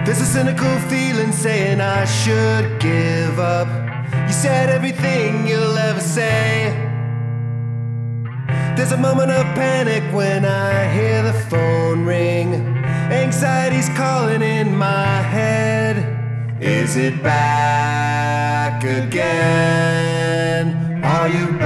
There's a cynical feeling saying I should give up. You said everything you'll ever say. There's a moment of panic when I hear the phone ring. Anxiety's calling in my head. Is it back again? Are you